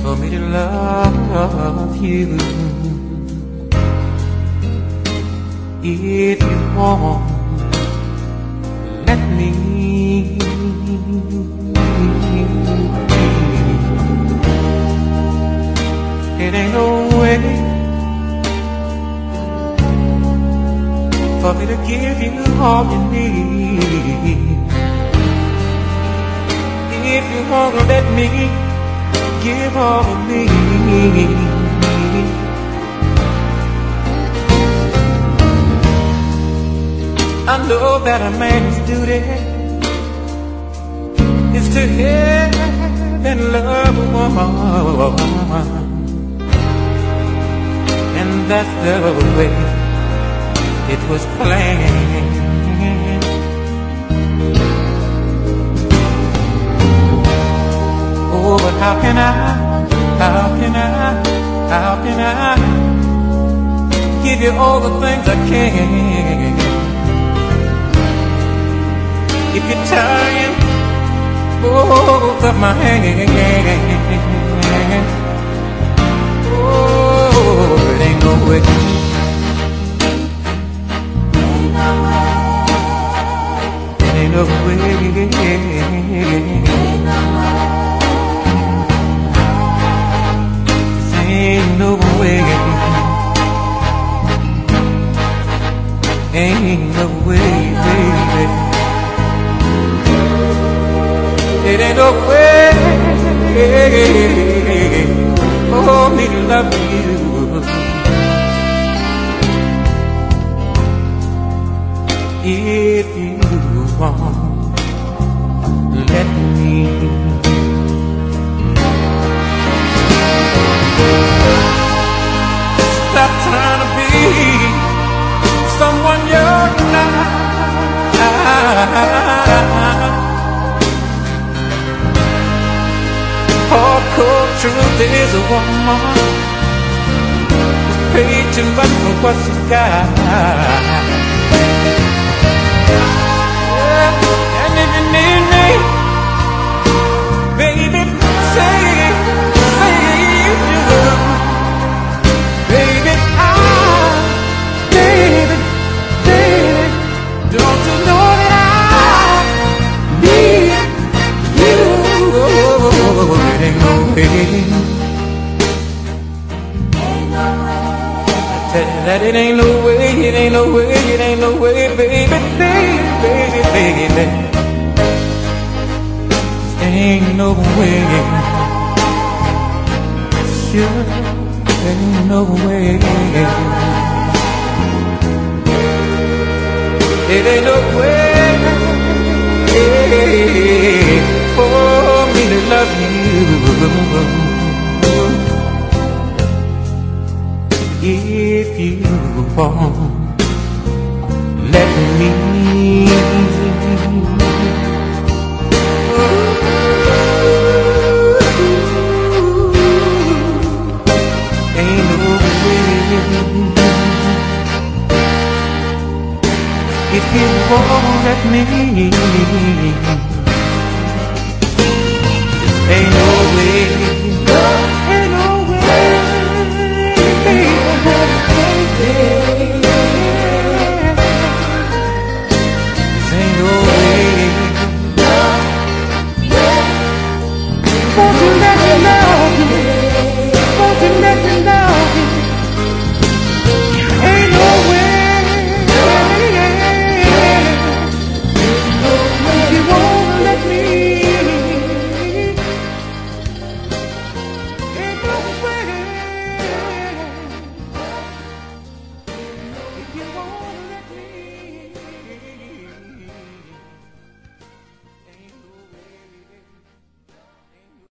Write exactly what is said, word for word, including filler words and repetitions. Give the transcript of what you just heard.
for me to love you. If you want, let me. It ain't no way for me to give you all you need. If you wanna let me give all of me, I know that a man's duty is to help and love a woman, and that's the way it was planned. Oh, but how can I, how can I, how can I give you all the things I can if you're tying both of my hands? Oh, it ain't no way. It ain't no way. Ain't no way, ain't no way, baby. It ain't no way for me to love you. If you want, let me. Stop trying to be someone you're not. Hardcore truth is a woman who's paid too much for what she's got. And if you need me, baby, say, say you do. Baby, I, baby, baby, don't you know that I need you? It ain't no way. I tell you that it ain't no way, it ain't no way, it ain't no way, baby, baby, baby, baby. Ain't no way. Sure. Ain't no way. It ain't no way for me to love you. If you want, let me. If you won't let me, ain't no way, ain't no way, baby, ain't no way. Won't you let me love?